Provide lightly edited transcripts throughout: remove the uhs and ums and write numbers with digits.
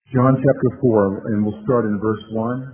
John chapter 4, and we'll start in verse 1.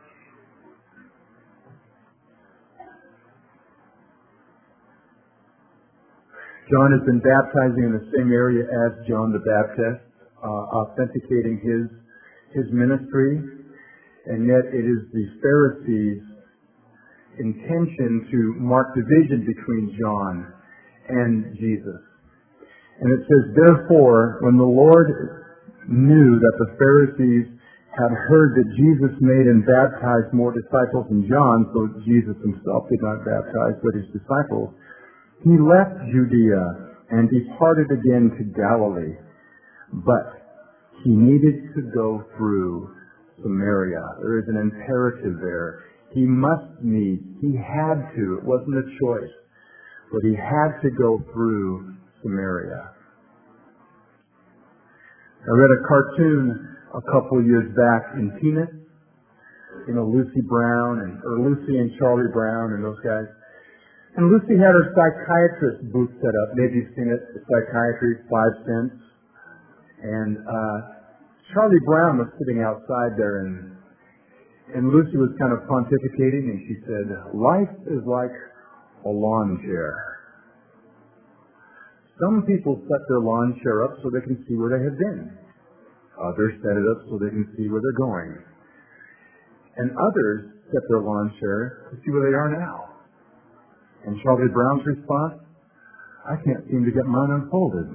John has been baptizing in the same area as John the Baptist, authenticating his ministry, and yet it is the Pharisees' intention to mark division between John and Jesus. And it says, therefore, when the Lord knew that the Pharisees had heard that Jesus made and baptized more disciples than John, so Jesus himself did not baptize, but his disciples, he left Judea and departed again to Galilee. But he needed to go through Samaria. There is an imperative there. He must meet. He had to. It wasn't a choice. But he had to go through Samaria. I read a cartoon a couple of years back in Peanuts. You know, Lucy and Charlie Brown and those guys. And Lucy had her psychiatrist booth set up. Maybe you've seen it, psychiatry, 5 cents. And Charlie Brown was sitting outside there, and Lucy was kind of pontificating, and she said, life is like a lawn chair. Some people set their lawn chair up so they can see where they have been. Others set it up so they can see where they're going. And others set their lawn chair to see where they are now. And Charlie Brown's response, I can't seem to get mine unfolded.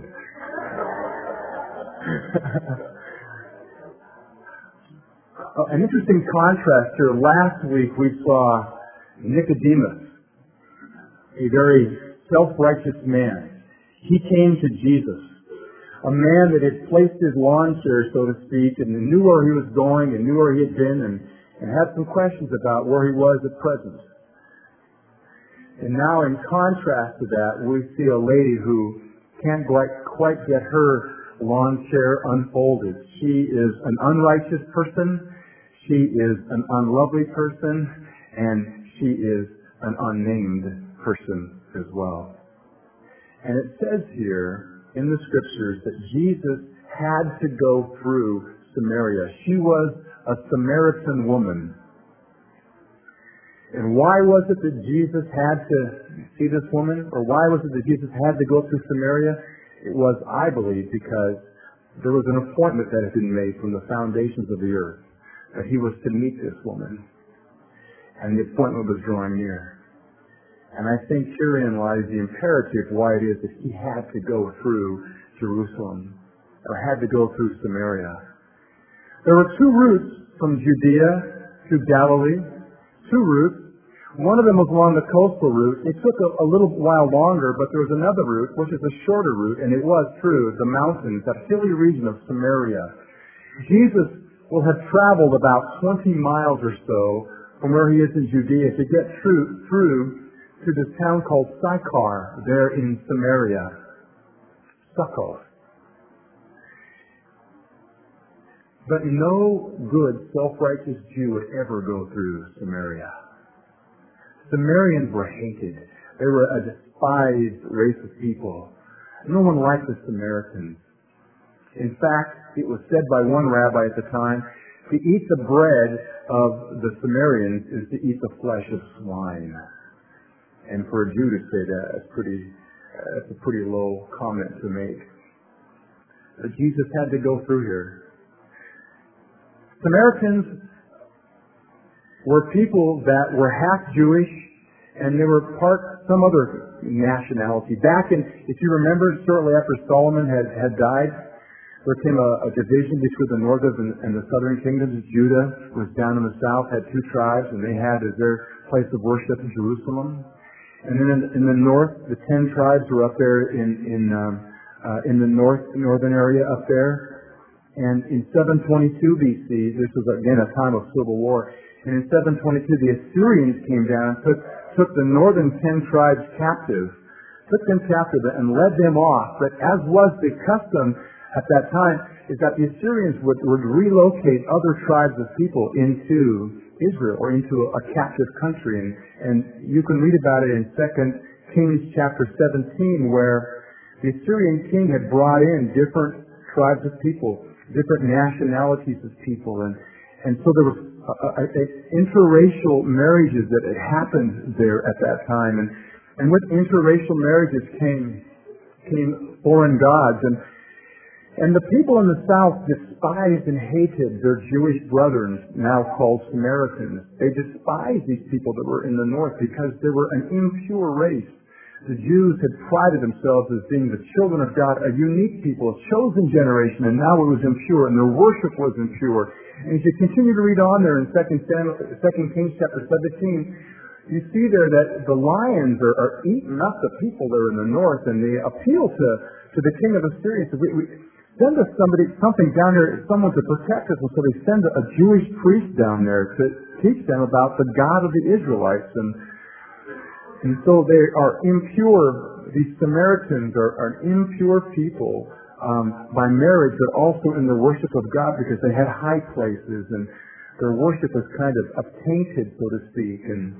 An interesting contrast here. Last week we saw Nicodemus, a very self-righteous man. He came to Jesus, a man that had placed his lawn chair, so to speak, and knew where he was going and knew where he had been and had some questions about where he was at present. And now in contrast to that, we see a lady who can't quite get her lawn chair unfolded. She is an unrighteous person, she is an unlovely person, and she is an unnamed person as well. And it says here in the scriptures that Jesus had to go through Samaria. She was a Samaritan woman. And why was it that Jesus had to see this woman? Or why was it that Jesus had to go through Samaria? It was, I believe, because there was an appointment that had been made from the foundations of the earth that he was to meet this woman. And the appointment was drawing near. And I think herein lies the imperative why it is that he had to go through Jerusalem, or had to go through Samaria. There were 2 routes from Judea to Galilee. 2 routes. One of them was along the coastal route. It took a little while longer, but there was another route, which is a shorter route, and it was through the mountains, that hilly region of Samaria. Jesus will have traveled about 20 miles or so from where he is in Judea to get through to this town called Sychar, there in Samaria. Sychar. But no good, self-righteous Jew would ever go through Samaria. Samaritans were hated. They were a despised race of people. No one liked the Samaritans. In fact, it was said by one rabbi at the time, to eat the bread of the Samaritans is to eat the flesh of swine. And for a Jew to say that, that's a pretty low comment to make. But Jesus had to go through here. Samaritans were people that were half Jewish, and they were some other nationality. Back in, if you remember, shortly after Solomon had died, there came a division between the northern and the southern kingdoms. Judah was down in the south, had 2 tribes, and they had as their place of worship in Jerusalem. And then in the north, the 10 tribes were up there in the northern area up there. And in 722 BC, this was again a time of civil war. And in 722, the Assyrians came down, took the northern 10 tribes captive, and led them off. But as was the custom at that time, is that the Assyrians would relocate other tribes of people into Israel or into a captive country. And you can read about it in 2 Kings chapter 17, where the Assyrian king had brought in different tribes of people. different nationalities of people, and so there was interracial marriages that had happened there at that time, and with interracial marriages came foreign gods, and the people in the South despised and hated their Jewish brethren, now called Samaritans. They despised these people that were in the North because they were an impure race. The Jews had prided themselves as being the children of God, a unique people, a chosen generation, and now it was impure, and their worship was impure. And as you continue to read on there in 2 Kings chapter 17, you see there that the lions are eating up the people there in the north, and they appeal to the king of Assyria. So we send us something down there, someone to protect us. And so they send a Jewish priest down there to teach them about the God of the Israelites. And so they are impure. These Samaritans are an impure people by marriage, but also in their worship of God, because they had high places, and their worship was kind of tainted, so to speak. And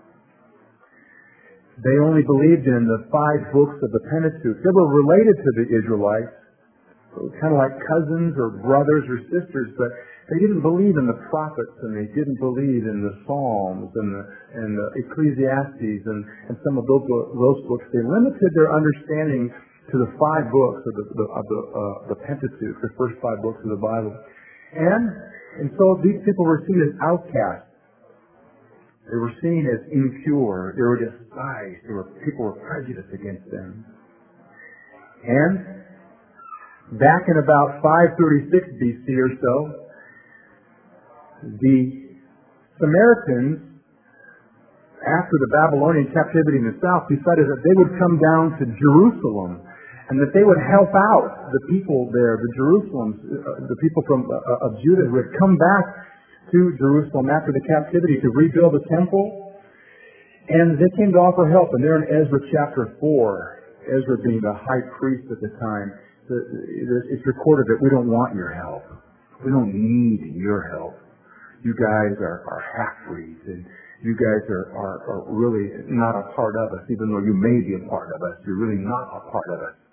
they only believed in the 5 books of the Pentateuch. They were related to the Israelites, kind of like cousins or brothers or sisters, but they didn't believe in the prophets, and they didn't believe in the Psalms and the Ecclesiastes and some of those books. They limited their understanding to the 5 books of the Pentateuch, the first 5 books of the Bible. And so these people were seen as outcasts. They were seen as impure. They were despised. People were prejudiced against them. And back in about 536 BC or so, the Samaritans, after the Babylonian captivity in the south, decided that they would come down to Jerusalem and that they would help out the people there, the people of Judah who had come back to Jerusalem after the captivity to rebuild the temple. And they came to offer help. And there in Ezra chapter 4, Ezra being the high priest at the time, it's recorded that we don't want your help. We don't need your help. You guys are half-breeds, and you guys are really not a part of us, even though you may be a part of us. You're really not a part of us.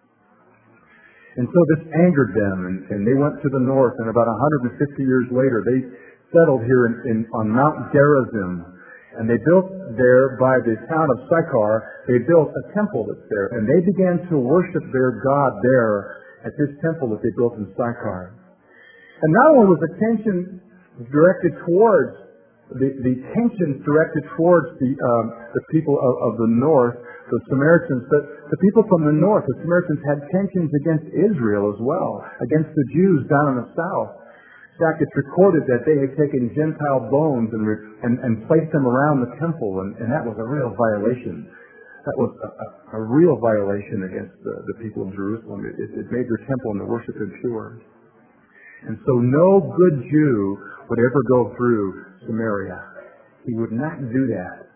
And so this angered them, and they went to the north, and about 150 years later, they settled here on Mount Gerizim, and they built there by the town of Sychar, they built a temple that's there, and they began to worship their God there at this temple that they built in Sychar. And not only was attention directed towards the tensions directed towards the people of the north, the Samaritans, but the people from the north, the Samaritans, had tensions against Israel as well, against the Jews down in the south. In fact, it's recorded that they had taken Gentile bones and placed them around the temple, and that was a real violation. That was a real violation against the people of Jerusalem. It made their temple and the worship impure. And so no good Jew would ever go through Samaria. He would not do that.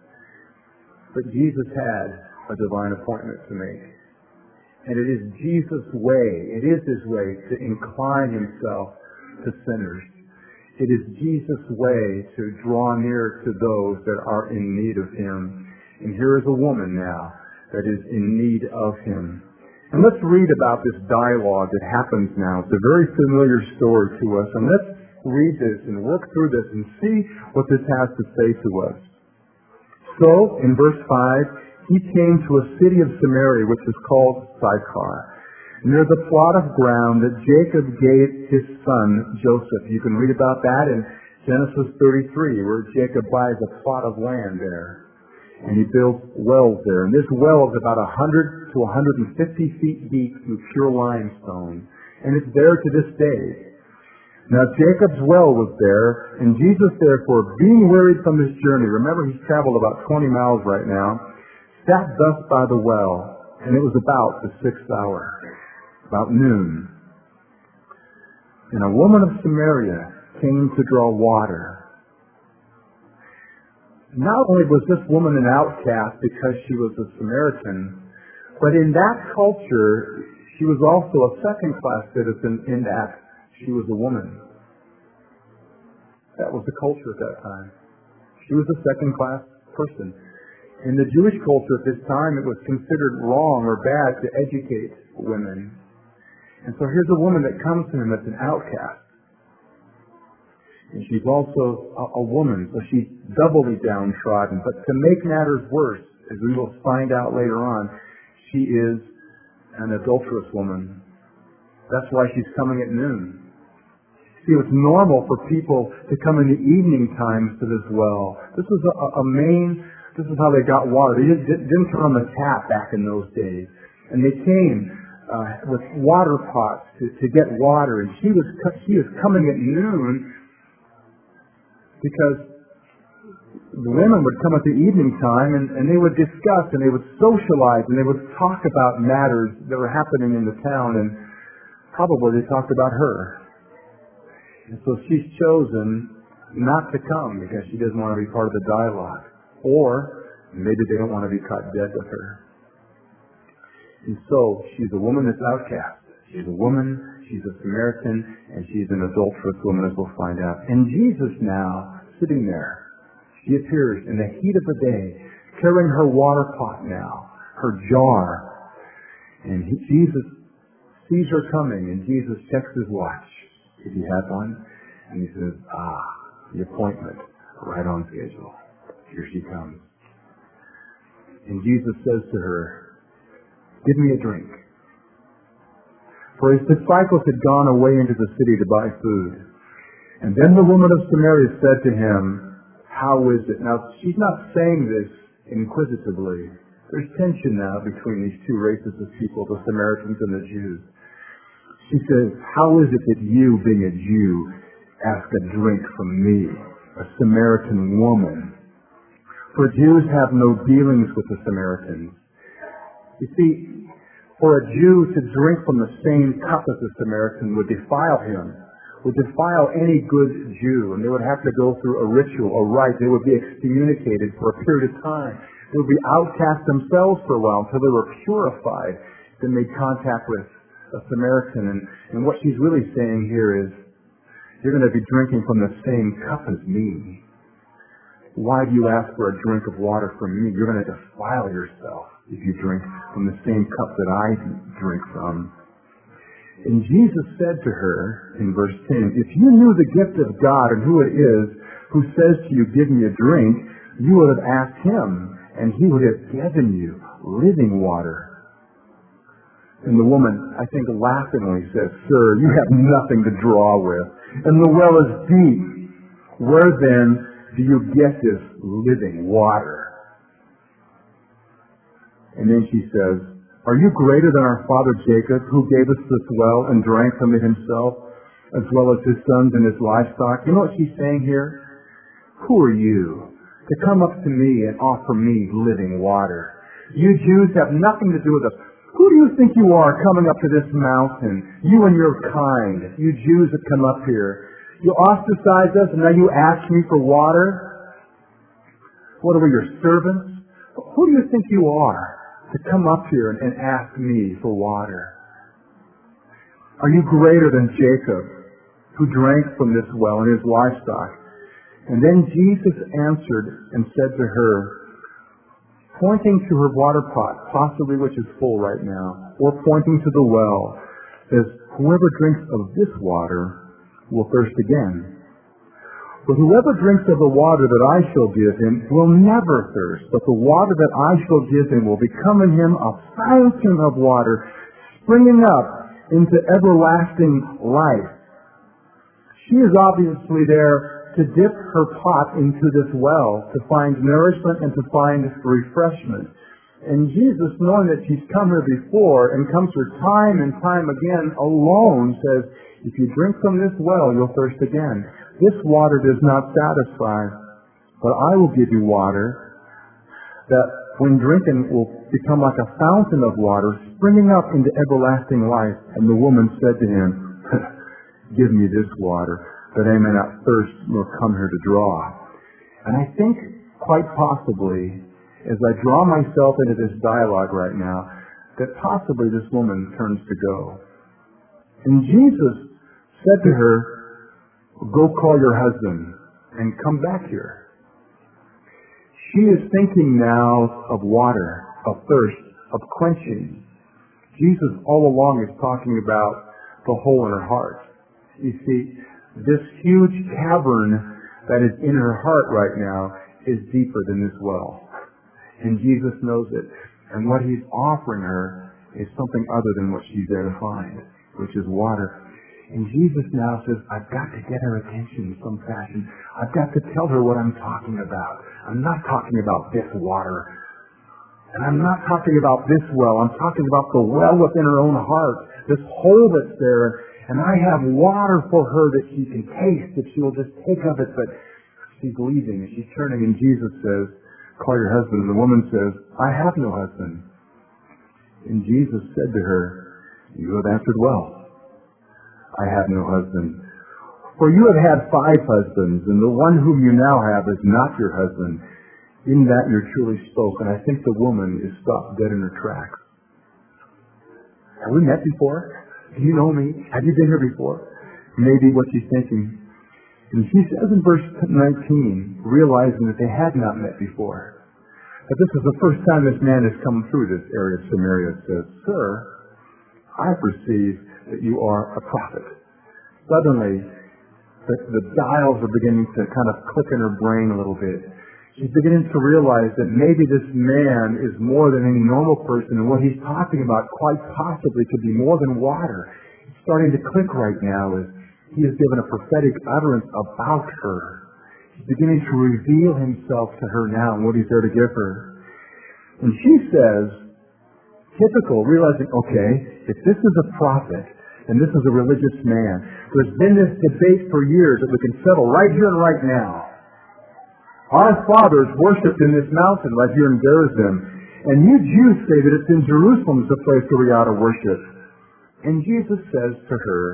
But Jesus had a divine appointment to make. And it is Jesus' way, it is His way to incline Himself to sinners. It is Jesus' way to draw near to those that are in need of Him. And here is a woman now that is in need of Him. And let's read about this dialogue that happens now. It's a very familiar story to us. And let's read this and work through this and see what this has to say to us. So, in verse 5, he came to a city of Samaria, which is called Sychar, near the plot of ground that Jacob gave his son Joseph. You can read about that in Genesis 33, where Jacob buys a plot of land there. And he builds wells there. And this well is about 100 to 150 feet deep through pure limestone. And it's there to this day. Now Jacob's well was there, and Jesus therefore, being wearied from his journey, remember he's traveled about 20 miles right now, sat thus by the well, and it was about the 6th hour, about noon. And a woman of Samaria came to draw water. Not only was this woman an outcast because she was a Samaritan, but in that culture, she was also a second-class citizen in that she was a woman. That was the culture at that time. She was a second-class person. In the Jewish culture at this time, it was considered wrong or bad to educate women. And so here's a woman that comes to him that's an outcast. And she's also a woman, so she's doubly downtrodden. But to make matters worse, as we will find out later on, she is an adulterous woman. That's why she's coming at noon. See, it's normal for people to come in the evening times to this well. This was this is how they got water. They didn't turn on the tap back in those days. And they came with water pots to get water. And she was coming at noon because the women would come at the evening time and they would discuss and they would socialize and they would talk about matters that were happening in the town, and probably they talked about her. And so she's chosen not to come because she doesn't want to be part of the dialogue. Or maybe they don't want to be caught dead with her. And so she's a woman that's outcast. She's a woman, she's a Samaritan, and she's an adulterous woman, as we'll find out. And Jesus now, sitting there, she appears in the heat of the day, carrying her water pot now, her jar. And Jesus sees her coming, and Jesus checks his watch, if he had one, and he says, the appointment, right on schedule. Here she comes. And Jesus says to her, give me a drink. For his disciples had gone away into the city to buy food. And then the woman of Samaria said to him, how is it? Now, she's not saying this inquisitively. There's tension now between these two races of people, the Samaritans and the Jews. She says, how is it that you, being a Jew, ask a drink from me, a Samaritan woman? For Jews have no dealings with the Samaritans. You see, for a Jew to drink from the same cup as the Samaritan would defile him, would defile any good Jew, and they would have to go through a ritual, a rite. They would be excommunicated for a period of time. They would be outcast themselves for a while until they were purified, then made contact with a Samaritan. And what she's really saying here is, you're going to be drinking from the same cup as me. Why do you ask for a drink of water from me? You're going to defile yourself if you drink from the same cup that I drink from. And Jesus said to her in verse 10, if you knew the gift of God and who it is who says to you, give me a drink, you would have asked him, and he would have given you living water. And the woman, I think laughingly says, sir, you have nothing to draw with, and the well is deep. Where then do you get this living water? And then she says, are you greater than our father Jacob, who gave us this well and drank from it himself, as well as his sons and his livestock? You know what she's saying here? Who are you to come up to me and offer me living water? You Jews have nothing to do with us. Who do you think you are coming up to this mountain? You and your kind, you Jews that come up here. You ostracize us, and now you ask me for water? What are we, your servants? Who do you think you are to come up here and ask me for water? Are you greater than Jacob, who drank from this well and his livestock? And then Jesus answered and said to her, pointing to her water pot, possibly which is full right now, or pointing to the well, says, whoever drinks of this water will thirst again. But whoever drinks of the water that I shall give him will never thirst, but the water that I shall give him will become in him a fountain of water, springing up into everlasting life. She is obviously there to dip her pot into this well, to find nourishment and to find refreshment. And Jesus, knowing that she's come here before and comes here time and time again alone, says, if you drink from this well, you'll thirst again. This water does not satisfy, but I will give you water that when drinking will become like a fountain of water springing up into everlasting life. And the woman said to him, give me this water, that I may not thirst nor come here to draw. And I think quite possibly, as I draw myself into this dialogue right now, that possibly this woman turns to go. And Jesus said to her, go call your husband and come back here. She is thinking now of water, of thirst, of quenching. Jesus all along is talking about the hole in her heart. You see, This huge cavern that is in her heart right now is deeper than this well. And Jesus knows it. And what he's offering her is something other than what she's there to find, which is water. And Jesus now says, I've got to get her attention in some fashion. I've got to tell her what I'm talking about. I'm not talking about this water. And I'm not talking about this well. I'm talking about the well within her own heart, this hole that's there. And I have water for her that she can taste if she will just take of it. But she's leaving and she's turning, and Jesus says, call your husband. And the woman says, I have no husband. And Jesus said to her, you have answered well. I have no husband. For you have had 5 husbands, and the one whom you now have is not your husband. In that you're truly spoke. And I think the woman is stopped dead in her tracks. Have we met before? Do you know me? Have you been here before? Maybe what she's thinking. And she says in verse 19, realizing that they had not met before, that this is the first time this man has come through this area of Samaria, says, Sir, I perceive that you are a prophet. Suddenly, the dials are beginning to kind of click in her brain a little bit. She's beginning to realize that maybe this man is more than any normal person, and what he's talking about quite possibly could be more than water. It's starting to click right now as he has given a prophetic utterance about her. He's beginning to reveal himself to her now and what he's there to give her. And she says, typical, realizing, okay, if this is a prophet and this is a religious man, there's been this debate for years that we can settle right here and right now. Our fathers worshipped in this mountain right here in Gerizim, and you Jews say that it's in Jerusalem is the place where we ought to worship. And Jesus says to her,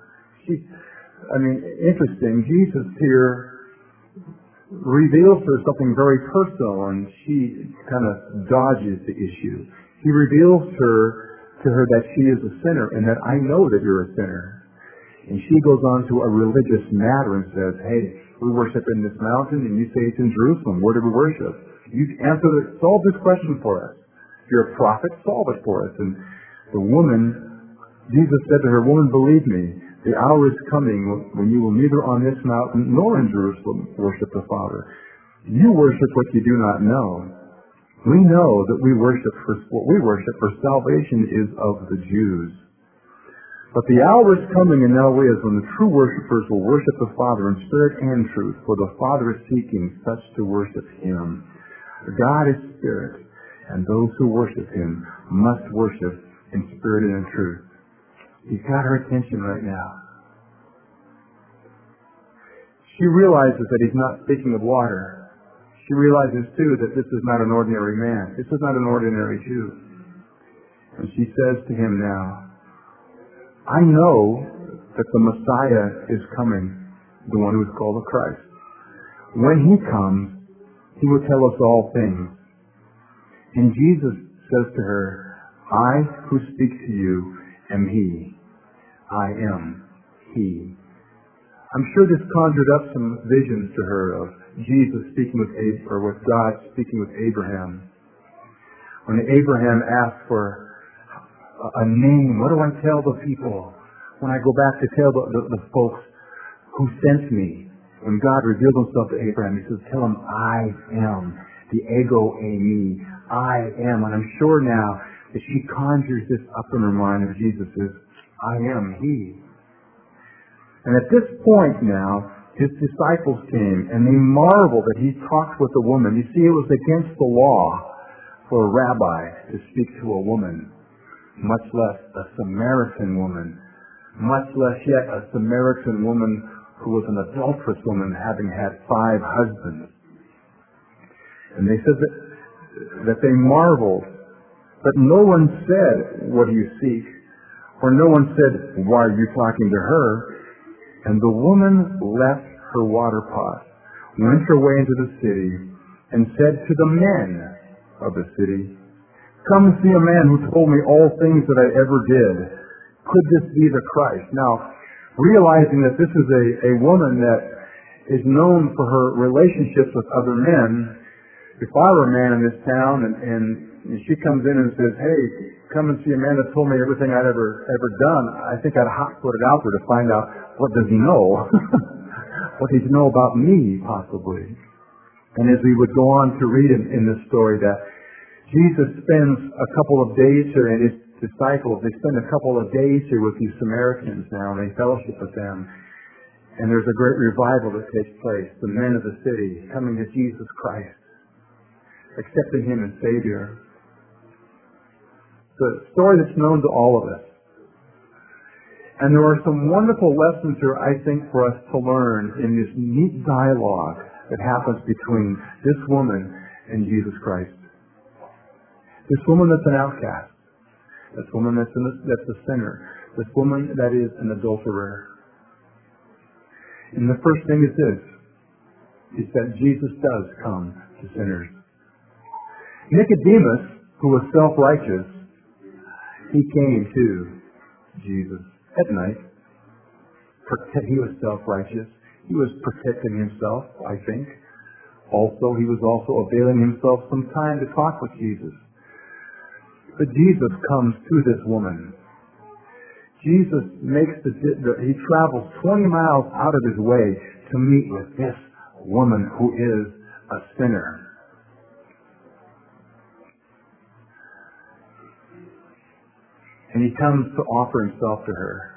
interesting, Jesus here reveals to her something very personal, and she kind of dodges the issue. He reveals to her that she is a sinner, and that I know that you're a sinner. And she goes on to a religious matter and says, hey, we worship in this mountain, and you say it's in Jerusalem. Where do we worship? You solve this question for us. If you're a prophet, solve it for us. And the woman, Jesus said to her, woman, believe me, the hour is coming when you will neither on this mountain nor in Jerusalem worship the Father. You worship what you do not know. We know that what we worship for salvation is of the Jews. But the hour is coming, and now is, when the true worshipers will worship the Father in spirit and truth, for the Father is seeking such to worship Him. God is spirit, and those who worship Him must worship in spirit and in truth. He's got her attention right now. She realizes that He's not speaking of water. She realizes, too, that this is not an ordinary man. This is not an ordinary Jew. And she says to him now, I know that the Messiah is coming, the one who is called the Christ. When He comes, He will tell us all things. And Jesus says to her, I who speak to you am He. I am He. I'm sure this conjured up some visions to her of Jesus speaking with God speaking with Abraham. When Abraham asked for a name, what do I tell the people when I go back to tell the folks who sent me? When God revealed Himself to Abraham, He says, tell him I am, the ego eimi, I am. And I'm sure now that she conjures this up in her mind of Jesus is, I am He. And at this point now, His disciples came and they marveled that He talked with a woman. You see, it was against the law for a rabbi to speak to a woman, much less a Samaritan woman, much less yet a Samaritan woman who was an adulterous woman having had 5 husbands. And they said that they marveled, but no one said, what do you seek? Or no one said, why are you talking to her? And the woman left her water pot, went her way into the city, and said to the men of the city, come see a man who told me all things that I ever did. Could this be the Christ? Now, realizing that this is a woman that is known for her relationships with other men, if I were a man in this town and she comes in and says, hey, come and see a man that told me everything I'd ever done, I think I'd hot-foot it out there to find out what does he know? What does he know about me, possibly? And as we would go on to read in this story that Jesus spends a couple of days here, and his disciples, they spend a couple of days here with these Samaritans now, and they fellowship with them. And there's a great revival that takes place. The men of the city coming to Jesus Christ, accepting him as Savior. It's a story that's known to all of us. And there are some wonderful lessons here, I think, for us to learn in this neat dialogue that happens between this woman and Jesus Christ. This woman that's an outcast. This woman that's a sinner. This woman that is an adulterer. And the first thing is this, is that Jesus does come to sinners. Nicodemus, who was self-righteous, he came to Jesus at night. He was self-righteous. He was protecting himself, I think. Also, he was also availing himself some time to talk with Jesus. But Jesus comes to this woman. Jesus he travels 20 miles out of his way to meet with this woman who is a sinner. And he comes to offer himself to her.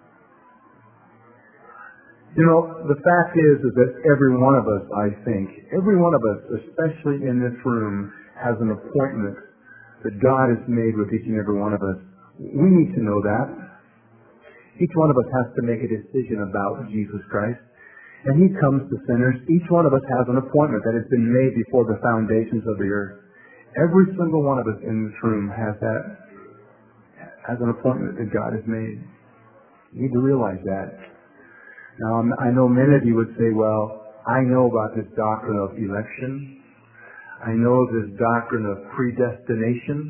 You know, the fact is that every one of us, I think, every one of us, especially in this room, has an appointment that God has made with each and every one of us. We need to know that. Each one of us has to make a decision about Jesus Christ. And he comes to sinners. Each one of us has an appointment that has been made before the foundations of the earth. Every single one of us in this room has an appointment that God has made. You need to realize that. Now, I know many of you would say, well, I know about this doctrine of election. I know this doctrine of predestination.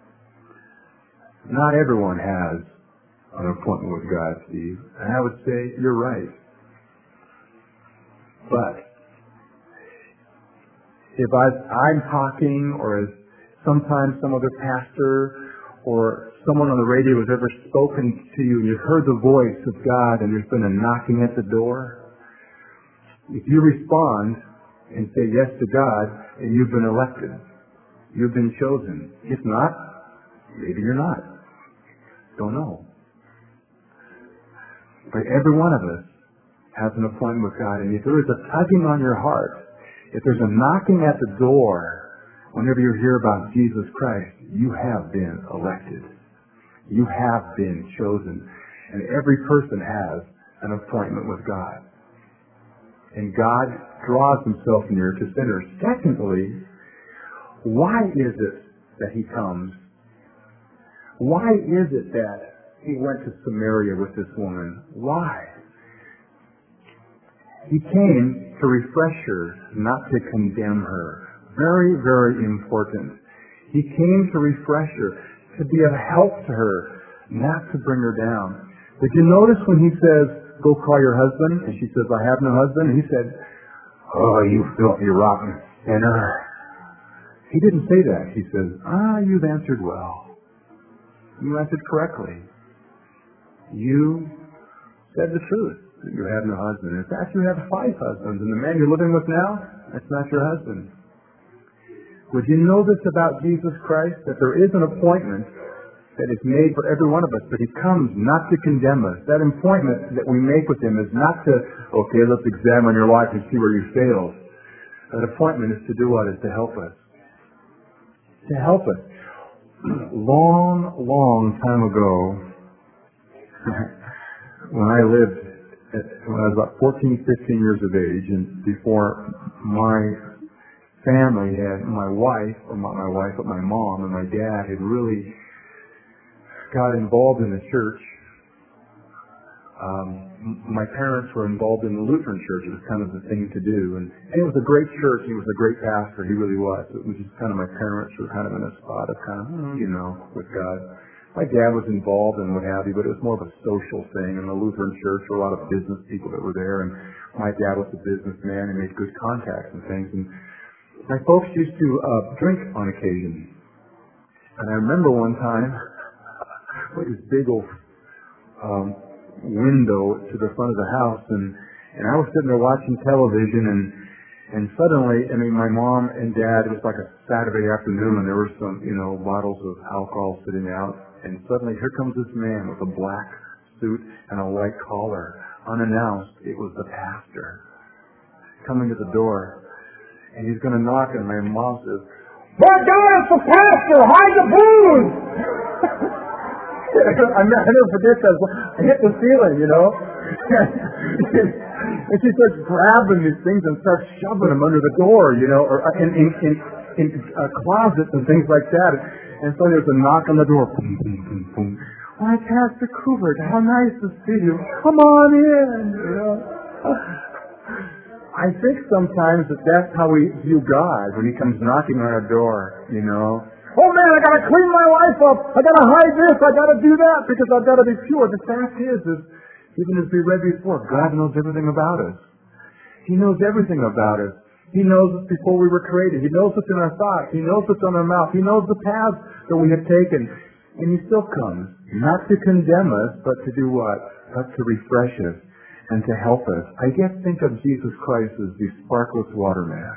Not everyone has an appointment with God, Steve. And I would say, you're right. But if I'm talking, or as sometimes some other pastor or someone on the radio has ever spoken to you, and you've heard the voice of God, and there's been a knocking at the door, if you respond and say yes to God, and you've been elected, you've been chosen. If not, maybe you're not. Don't know. But every one of us has an appointment with God, and if there is a tugging on your heart, if there's a knocking at the door, whenever you hear about Jesus Christ, you have been elected. You have been chosen. And every person has an appointment with God. And God draws himself near to sinners. Secondly, why is it that he comes? Why is it that he went to Samaria with this woman? Why? He came to refresh her, not to condemn her. Very, very important. He came to refresh her, to be of help to her, not to bring her down. Did you notice when he says, go call your husband? And she says, I have no husband. And he said, oh, you filthy, rotten sinner. He didn't say that. He says, you've answered well. You answered correctly. You said the truth. You have no husband. In fact, you have 5 husbands. And the man you're living with now, that's not your husband. Would you know this about Jesus Christ? That there is an appointment that is made for every one of us, but he comes not to condemn us. That appointment that we make with him is not to, okay, let's examine your life and see where you failed. That appointment is to do what? Is to help us. To help us. Long, long time ago, when I was about 14, 15 years of age, and before my family had my wife, or not my wife, but my mom and my dad had really got involved in the church. My parents were involved in the Lutheran church. It was kind of the thing to do. And it was a great church. He was a great pastor. He really was. It was just kind of my parents were kind of in a spot of kind of, with God. My dad was involved and what have you, but it was more of a social thing. In the Lutheran church, there were a lot of business people that were there. And my dad was a businessman and made good contacts and things. And my folks used to drink on occasion. And I remember one time, this big old window to the front of the house, and I was sitting there watching television, and suddenly, my mom and dad, it was like a Saturday afternoon, and there were some, bottles of alcohol sitting out, and suddenly here comes this man with a black suit and a white collar. Unannounced, it was the pastor coming to the door, and he's going to knock, and my mom says, "My God, it's the pastor! Hide the booze!" I never forget that. I hit the ceiling, And she starts grabbing these things and starts shoving them under the door, or in closets and things like that. And so there's a knock on the door. Boom, boom, boom, boom. "Why, Pastor Kubert, how nice to see you. Come on in." I think sometimes that's how we view God when He comes knocking on our door, "Oh man, I gotta clean my life up. I gotta hide this. I gotta do that because I've gotta be pure." The fact is, even as we read before, God knows everything about us. He knows everything about us. He knows us before we were created. He knows what's in our thoughts. He knows what's on our mouth. He knows the paths that we have taken. And He still comes, not to condemn us, but to do what? But to refresh us and to help us. I guess think of Jesus Christ as the sparkless water man.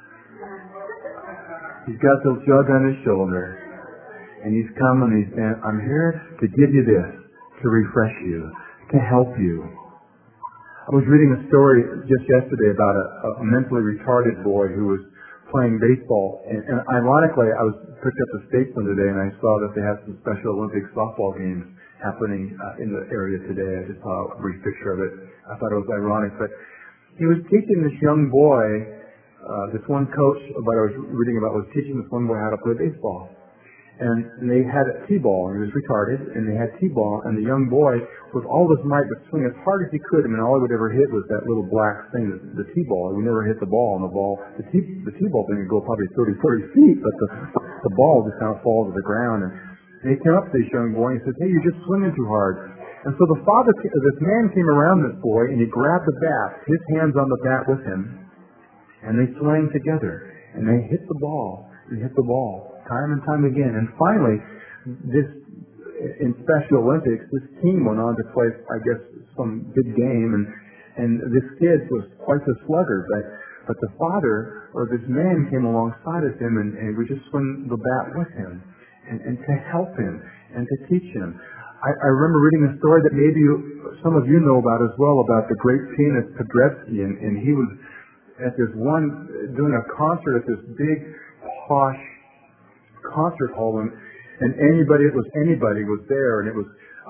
He's got the jug on His shoulder, and He's come and He's saying, "I'm here to give you this, to refresh you, to help you." I was reading a story just yesterday about a mentally retarded boy who was playing baseball, and ironically, I picked up the Statesman today, and I saw that they had some Special Olympic softball games happening in the area today. I just saw a brief picture of it. I thought it was ironic, but he was teaching this young boy. This one coach that I was reading about was teaching this one boy how to play baseball. And they had a T-ball, and he was retarded, and they had T-ball, and the young boy, with all his might, would swing as hard as he could. All he would ever hit was that little black thing, the T-ball. He would never hit the ball, and the T-ball thing would go probably 30 feet, but the ball just kind of fall to the ground. And he came up to this young boy and he said, "Hey, you're just swinging too hard." And so this man came around this boy, and he grabbed the bat, his hands on the bat with him, and they swang together, and they hit the ball, time and time again. And finally, in Special Olympics, this team went on to play, I guess, some big game, and this kid was quite a slugger, but the father, or this man, came alongside of him, and we just swung the bat with him, and to help him, and to teach him. I remember reading a story that maybe some of you know about as well, about the great pianist Paderewski, and he was at this doing a concert at this big, posh concert hall, and anybody was there, and it was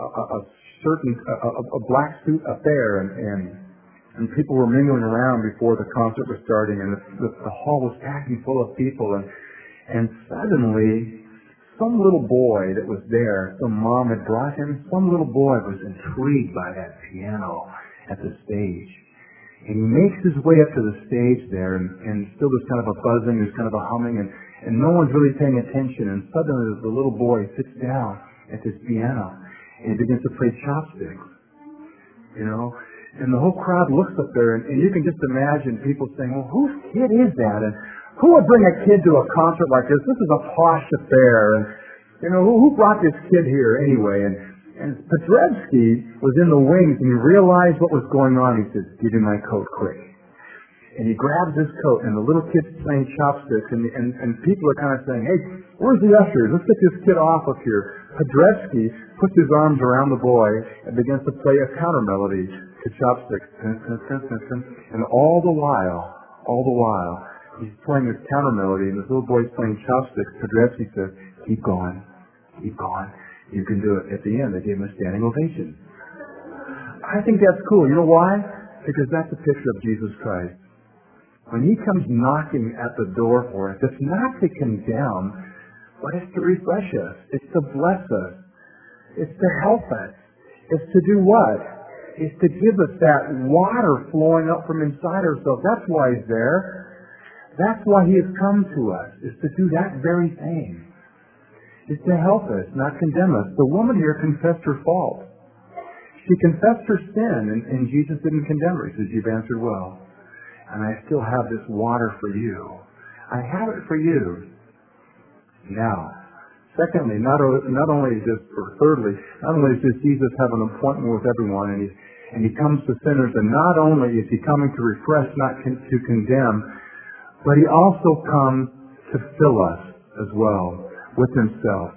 a black suit affair, and people were mingling around before the concert was starting, and the hall was packing full of people, and suddenly some little boy that was there, some mom had brought him, some little boy was intrigued by that piano at the stage. And he makes his way up to the stage there, and still there's kind of a buzzing, there's kind of a humming, and no one's really paying attention. And suddenly the little boy sits down at this piano, and he begins to play chopsticks. And the whole crowd looks up there, and you can just imagine people saying, "Well, whose kid is that? And who would bring a kid to a concert like this? This is a posh affair. And, who brought this kid here anyway?" And Paderewski was in the wings, and he realized what was going on. He says, "Give me my coat quick." And he grabs his coat, and the little kid's playing chopsticks, and people are kind of saying, "Hey, where's the ushers? Let's get this kid off of here." Paderewski puts his arms around the boy and begins to play a counter melody to chopsticks. And all the while, he's playing this counter melody, and this little boy's playing chopsticks. Paderewski says, keep going. You can do it." At the end, they gave him a standing ovation. I think that's cool. You know why? Because that's a picture of Jesus Christ. When He comes knocking at the door for us, it's not to condemn, but it's to refresh us. It's to bless us. It's to help us. It's to do what? It's to give us that water flowing up from inside ourselves. That's why He's there. That's why He has come to us, is to do that very thing. Is to help us, not condemn us. The woman here confessed her fault. She confessed her sin, and Jesus didn't condemn her. He says, "You've answered well. And I still have this water for you. I have it for you. Now, Secondly, not only does Jesus have an appointment with everyone, and he comes to sinners, and not only is he coming to refresh, not to condemn, but he also comes to fill us as well with himself.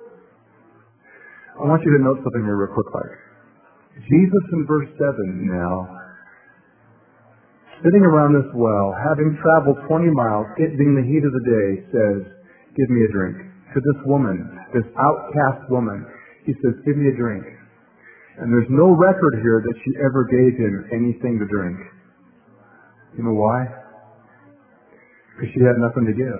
I want you to note something here real quick. Jesus in verse 7 now, sitting around this well, having traveled 20 miles, it being the heat of the day, says, "Give me a drink." To this woman, this outcast woman, he says, "Give me a drink." And there's no record here that she ever gave him anything to drink. You know why? Because she had nothing to give.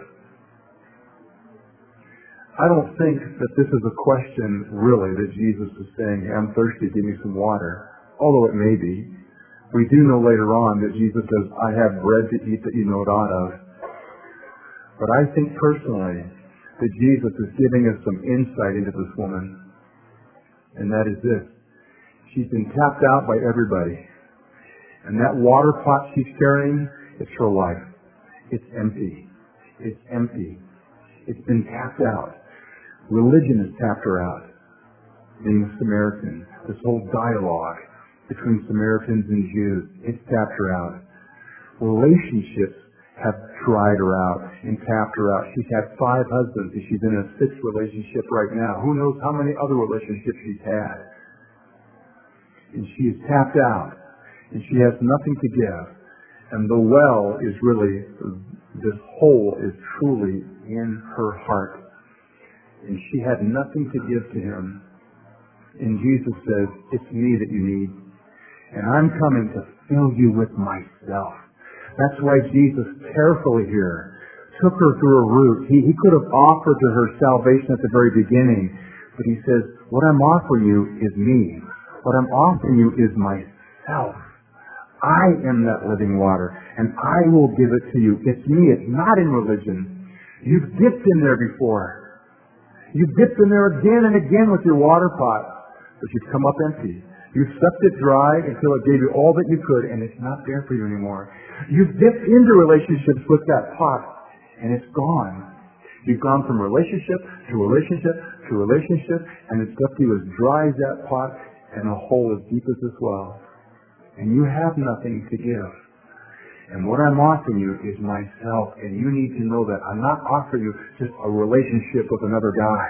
I don't think that this is a question, really, that Jesus is saying, "Hey, I'm thirsty, give me some water." Although it may be. We do know later on that Jesus says, "I have bread to eat that you know not of." But I think personally that Jesus is giving us some insight into this woman. And that is this. She's been tapped out by everybody. And that water pot she's carrying, it's her life. It's empty. It's empty. It's been tapped out. Religion has tapped her out. Being a Samaritan, this whole dialogue between Samaritans and Jews, it's tapped her out. Relationships have dried her out and tapped her out. She's had 5 husbands, and she's in a 6th relationship right now. Who knows how many other relationships she's had. And she is tapped out, and she has nothing to give. And the well is really, this hole is truly in her heart. And she had nothing to give to him. And Jesus says, "It's me that you need. And I'm coming to fill you with myself." That's why Jesus carefully here took her through a route. He could have offered to her salvation at the very beginning. But he says, what I'm offering you is me. What I'm offering you is myself. I am that living water, and I will give it to you. It's me. It's not in religion. You've dipped in there before. You've dipped in there again and again with your water pot, but you've come up empty. You've sucked it dry until it gave you all that you could, and it's not there for you anymore. You've dipped into relationships with that pot, and it's gone. You've gone from relationship to relationship to relationship, and it's left you as dry as that pot and a hole as deep as this well. And you have nothing to give. And what I'm offering you is myself, and you need to know that I'm not offering you just a relationship with another guy.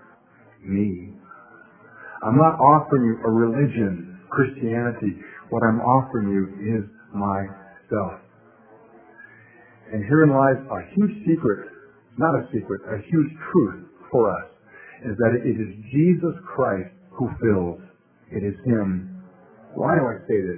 Me. I'm not offering you a religion, Christianity. What I'm offering you is myself. And herein lies a huge secret, not a secret, a huge truth for us, is that it is Jesus Christ who fills. It is Him. Why do I say this?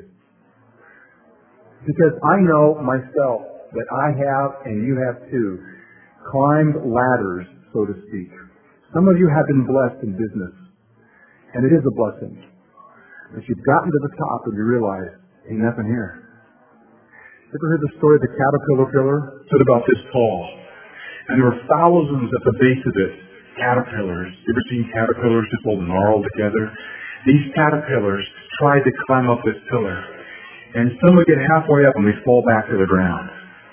Because I know myself that I have, and you have too, climbed ladders, so to speak. Some of you have been blessed in business, and it is a blessing. But you've gotten to the top and you realize, ain't nothing here. Ever heard the story of the caterpillar killer? It stood about this tall. And there were thousands at the base of it, caterpillars. You ever seen caterpillars just all gnarled together? These caterpillars tried to climb up this pillar. And some would get halfway up and they'd fall back to the ground.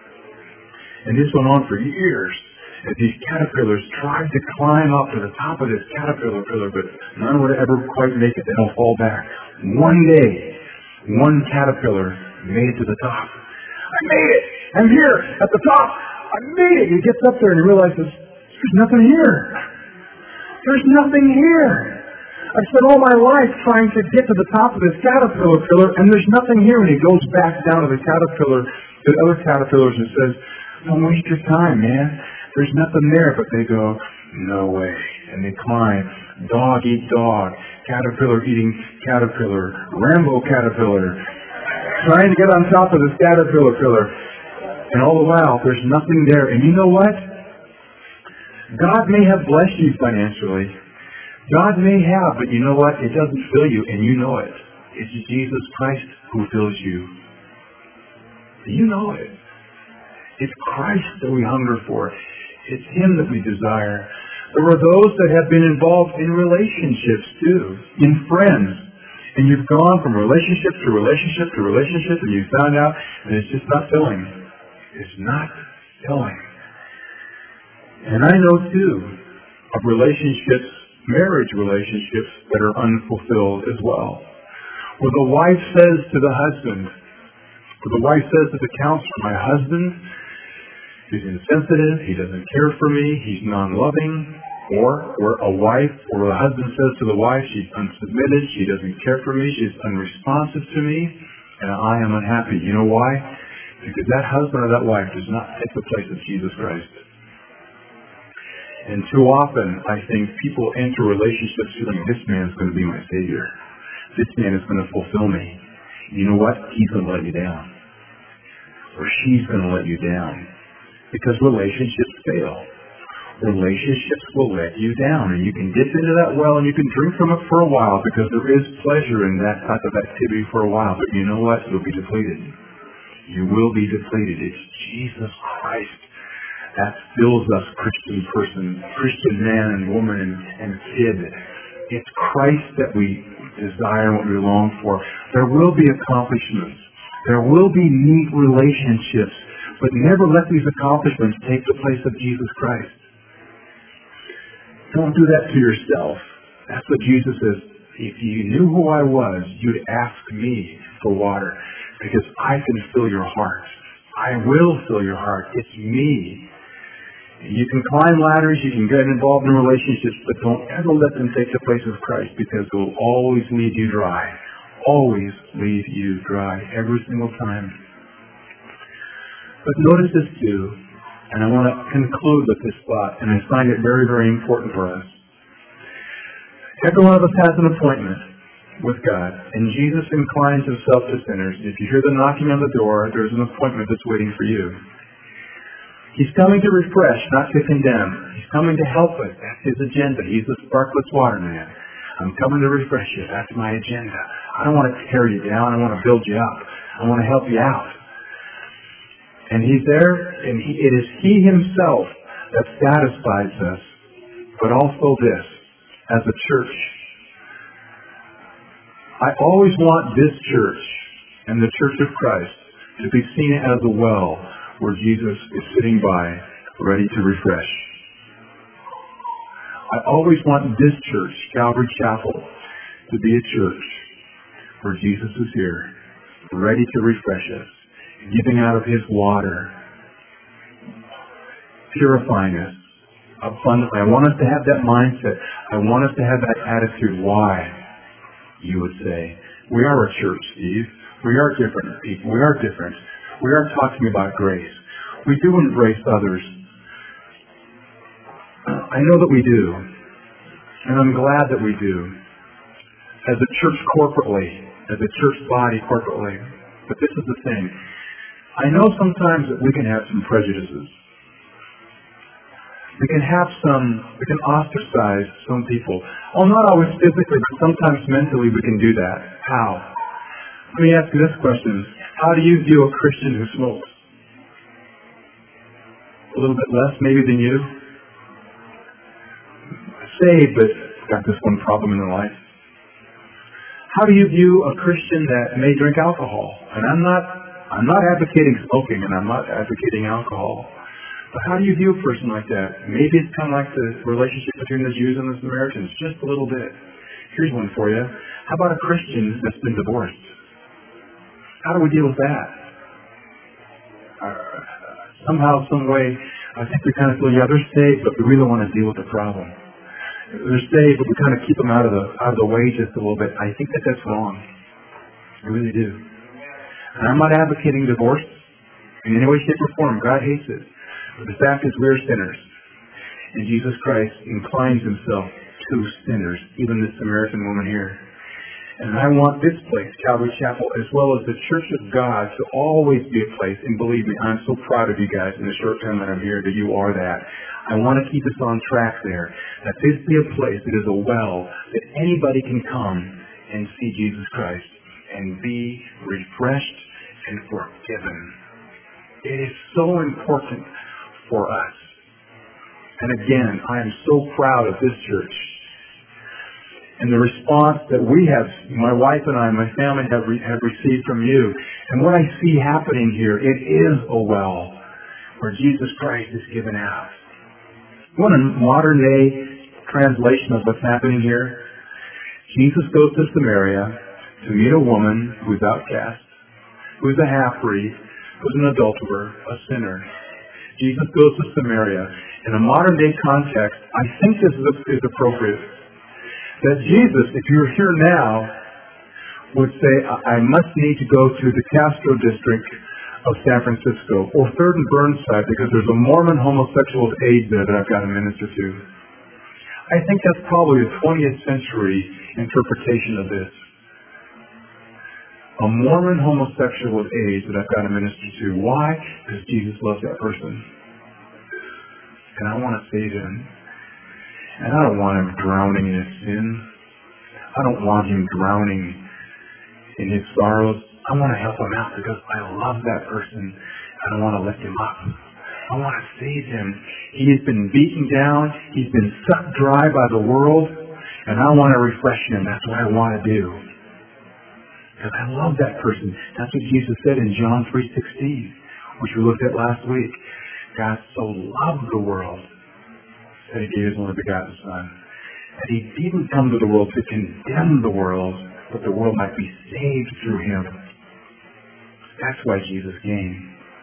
And this went on for years. As these caterpillars tried to climb up to the top of this caterpillar pillar, but none would ever quite make it. They don't fall back. One day, one caterpillar made it to the top. I made it! I'm here at the top! I made it! He gets up there and he realizes, there's nothing here. There's nothing here. I've spent all my life trying to get to the top of this caterpillar pillar, and there's nothing here. And he goes back down to the caterpillar, to the other caterpillars, and says, don't waste your time, man. There's nothing there. But they go, no way. And they climb. Dog eat dog. Caterpillar eating caterpillar. Rambo caterpillar. Trying to get on top of this caterpillar pillar. And all the while, there's nothing there. And you know what? God may have blessed you financially. God may have, but you know what? It doesn't fill you, and you know it. It's Jesus Christ who fills you. You know it. It's Christ that we hunger for. It's Him that we desire. There are those that have been involved in relationships too, in friends. And you've gone from relationship to relationship to relationship, and you found out that it's just not filling. It's not filling. And I know too of relationships, marriage relationships that are unfulfilled as well. Where the wife says to the husband, where the wife says to the counselor, my husband is insensitive, he doesn't care for me, he's non-loving. Or where a wife or a husband says to the wife, she's unsubmitted, she doesn't care for me, she's unresponsive to me, and I am unhappy. You know why? Because that husband or that wife does not take the place of Jesus Christ. And too often, I think people enter relationships feeling this man's going to be my savior. This man is going to fulfill me. You know what? He's going to let you down. Or she's going to let you down. Because relationships fail. Relationships will let you down. And you can dip into that well and you can drink from it for a while because there is pleasure in that type of activity for a while. But you know what? You'll be depleted. You will be depleted. It's Jesus Christ that fills us, Christian person, Christian man and woman and kid. It's Christ that we desire and what we long for. There will be accomplishments. There will be neat relationships. But never let these accomplishments take the place of Jesus Christ. Don't do that to yourself. That's what Jesus says. If you knew who I was, you'd ask me for water. Because I can fill your heart. I will fill your heart. It's me. You can climb ladders, you can get involved in relationships, but don't ever let them take the place of Christ because it will always leave you dry. Always leave you dry. Every single time. But notice this too, and I want to conclude with this thought, and I find it very, very important for us. Every one of us has an appointment with God, and Jesus inclines himself to sinners. If you hear the knocking on the door, there's an appointment that's waiting for you. He's coming to refresh, not to condemn. He's coming to help us. That's his agenda. He's the sparkless water man. I'm coming to refresh you. That's my agenda. I don't want to tear you down. I want to build you up. I want to help you out. And he's there, and it is he himself that satisfies us. But also this, as a church, I always want this church and the Church of Christ to be seen as a well where Jesus is sitting by, ready to refresh. I always want this church, Calvary Chapel, to be a church where Jesus is here, ready to refresh us, giving out of his water, purifying us abundantly. I want us to have that mindset. I want us to have that attitude. Why? You would say, we are a church, Steve. We are different people. We are different. We are talking about grace. We do embrace others. I know that we do. And I'm glad that we do. As a church corporately, as a church body corporately. But this is the thing. I know sometimes that we can have some prejudices. We can ostracize some people. Well, not always physically, but sometimes mentally we can do that. How? Let me ask you this question. How do you view a Christian who smokes? A little bit less maybe than you? Saved, but got this one problem in their life. How do you view a Christian that may drink alcohol? And I'm not advocating smoking, and I'm not advocating alcohol. But how do you view a person like that? Maybe it's kind of like the relationship between the Jews and the Samaritans, just a little bit. Here's one for you. How about a Christian that's been divorced? How do we deal with that? Somehow, some way, I think we kind of feel, yeah, they're saved, but we really want to deal with the problem. They're saved, but we kind of keep them out of the way just a little bit. I think that that's wrong. I really do. And I'm not advocating divorce in any way, shape, or form. God hates it. But the fact is we're sinners. And Jesus Christ inclines himself to sinners, even the Samaritan woman here. And I want this place, Calvary Chapel, as well as the Church of God, to always be a place, and believe me, I'm so proud of you guys in the short time that I'm here, that you are that. I want to keep us on track there, that this be a place that is a well, that anybody can come and see Jesus Christ and be refreshed and forgiven. It is so important for us. And again, I am so proud of this church. And the response that we have, my wife and I, my family have received from you. And what I see happening here, it is a well where Jesus Christ is given out. What a modern day translation of what's happening here. Jesus goes to Samaria to meet a woman who's outcast, who's a half-breed, who's an adulterer, a sinner. Jesus goes to Samaria. In a modern-day context, I think this is appropriate. That Jesus, if you were here now, would say, I must need to go to the Castro district of San Francisco, or 3rd and Burnside, because there's a Mormon homosexual with AIDS there that I've got to minister to. I think that's probably a 20th century interpretation of this. A Mormon homosexual with AIDS that I've got to minister to. Why? Because Jesus loves that person. And I want to save him. And I don't want him drowning in his sin. I don't want him drowning in his sorrows. I want to help him out because I love that person. I don't want to lift him up. I want to save him. He has been beaten down. He's been sucked dry by the world. And I want to refresh him. That's what I want to do. Because I love that person. That's what Jesus said in John 3:16, which we looked at last week. God so loved the world that he gave his only begotten Son. That he didn't come to the world to condemn the world, but the world might be saved through him. That's why Jesus came.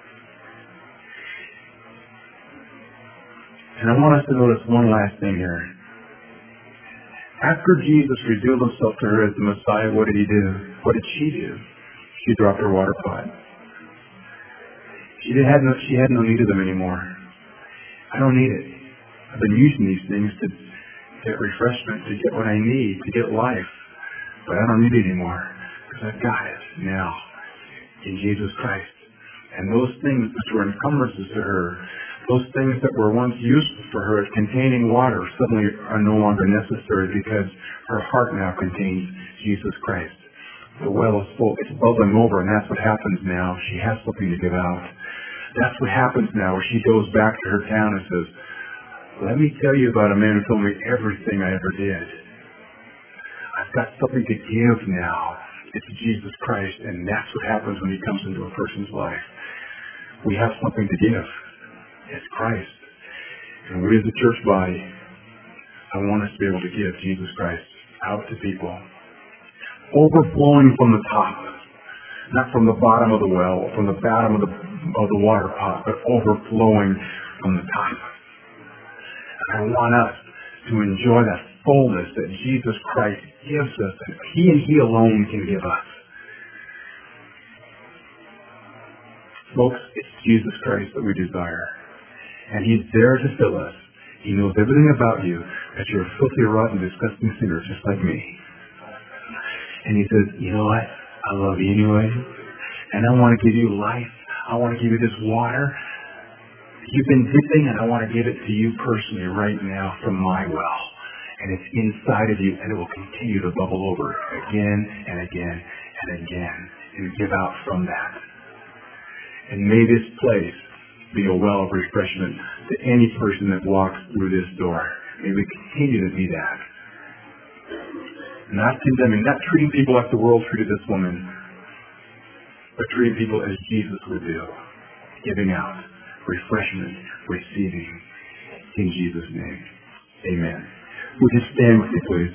And I want us to notice one last thing here. After Jesus revealed himself to her as the Messiah, what did he do? What did she do? She dropped her water pot. She had no need of them anymore. I don't need it. I've been using these things to get refreshment, to get what I need, to get life. But I don't need it anymore because I've got it now in Jesus Christ. And those things which were encumbrances to her, those things that were once useful for her as containing water suddenly are no longer necessary because her heart now contains Jesus Christ. The well is full. It's bubbling over, and that's what happens now. She has something to give out. That's what happens now where she goes back to her town and says, let me tell you about a man who told me everything I ever did. I've got something to give now. It's Jesus Christ, and that's what happens when he comes into a person's life. We have something to give. It's Christ. And we as a church body, I want us to be able to give Jesus Christ out to people. Overflowing from the top. Not from the bottom of the well, or from the bottom of the water pot, but overflowing from the top. And I want us to enjoy that fullness that Jesus Christ gives us, and he alone can give us. Folks, it's Jesus Christ that we desire. And he's there to fill us. He knows everything about you, that you're a filthy, rotten, disgusting sinner just like me. And he says, you know what? I love you anyway. And I want to give you life. I want to give you this water. You've been dipping, and I want to give it to you personally right now from my well. And it's inside of you, and it will continue to bubble over again and again and again, and give out from that. And may this place be a well of refreshment to any person that walks through this door. May we continue to be that. Not condemning, not treating people like the world treated this woman, but treating people as Jesus would do. Giving out, refreshment, receiving. In Jesus' name. Amen. Would you stand with me, please?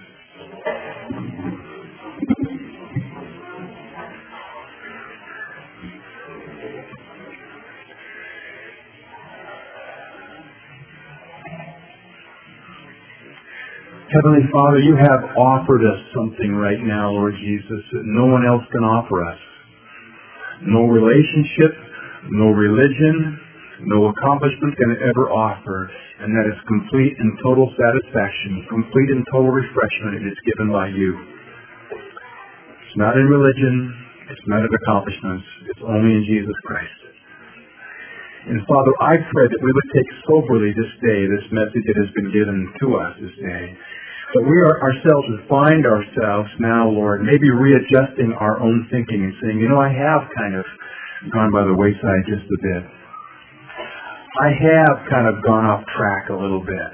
Heavenly Father, you have offered us something right now, Lord Jesus, that no one else can offer us. No relationship, no religion, no accomplishment can ever offer, and that is complete and total satisfaction, complete and total refreshment. It is given by you. It's not in religion, it's not in accomplishments, it's only in Jesus Christ. And Father, I pray that we would take soberly this day, this message that has been given to us this day. That we ourselves would find ourselves now, Lord, maybe readjusting our own thinking and saying, you know, I have kind of gone by the wayside just a bit. I have kind of gone off track a little bit.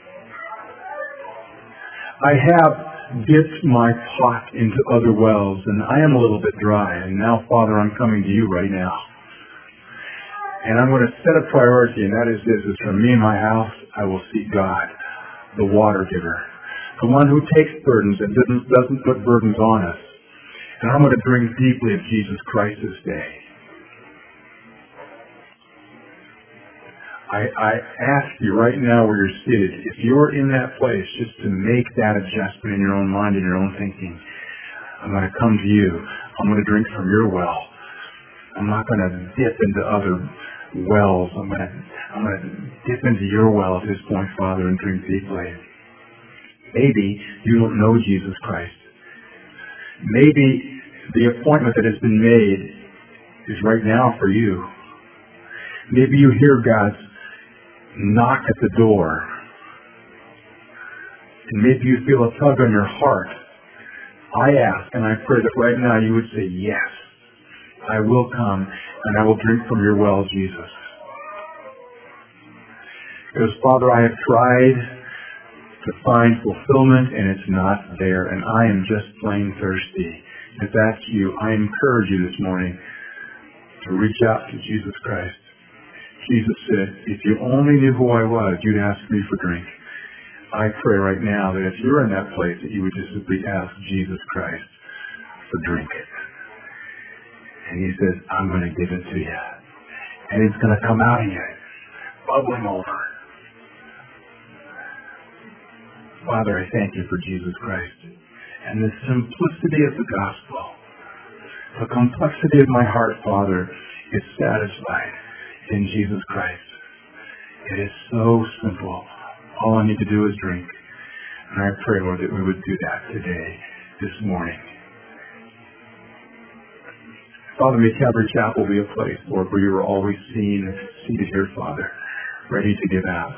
I have dipped my pot into other wells, and I am a little bit dry. And now, Father, I'm coming to you right now. And I'm going to set a priority, and that is this, is for me and my house, I will seek God. the water giver, the one who takes burdens and doesn't put burdens on us. And I'm going to drink deeply of Jesus Christ this day. I ask you right now where you're seated, if you're in that place, just to make that adjustment in your own mind and your own thinking. I'm going to come to you. I'm going to drink from your well. I'm not going to dip into other wells. I'm going to dip into your well at this point, Father, and drink deeply. Maybe you don't know Jesus Christ. Maybe the appointment that has been made is right now for you. Maybe you hear God's knock at the door. And maybe you feel a tug on your heart. I ask and I pray that right now you would say, yes, I will come and I will drink from your well, Jesus. Because, Father, I have tried to find fulfillment and it's not there, and I am just plain thirsty. If that's you, I encourage you this morning to reach out to Jesus Christ. Jesus said, if you only knew who I was, you'd ask me for drink. I pray right now that if you're in that place, that you would just simply ask Jesus Christ for drink. And he says, I'm going to give it to you. And it's going to come out of you, bubbling over. Father, I thank you for Jesus Christ and the simplicity of the gospel. The complexity of my heart, Father, is satisfied in Jesus Christ. It is so simple. All I need to do is drink. And I pray, Lord, that we would do that today, this morning. Father, may Calvary Chapel be a place, Lord, where you are always seen, seated here, Father, ready to give out.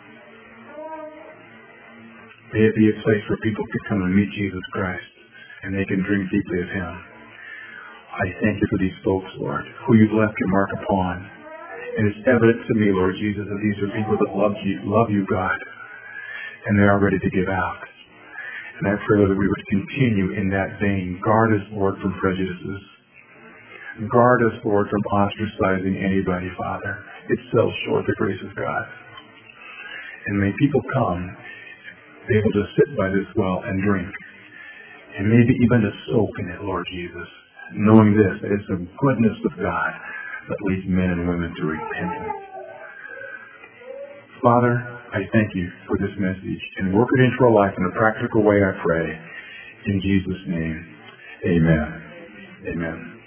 May it be a place where people can come and meet Jesus Christ and they can drink deeply of him. I thank you for these folks, Lord, who you've left your mark upon. And it's evident to me, Lord Jesus, that these are people that love you, God, and they are ready to give out. And I pray, Lord, that we would continue in that vein. Guard us, Lord, from prejudices. Guard us, Lord, from ostracizing anybody, Father. It sells short the grace of God. And may people come, be able to sit by this well and drink, and maybe even to soak in it, Lord Jesus, knowing this, that it's the goodness of God that leads men and women to repentance. Father, I thank you for this message, and work it into our life in a practical way, I pray. In Jesus' name, amen. Amen.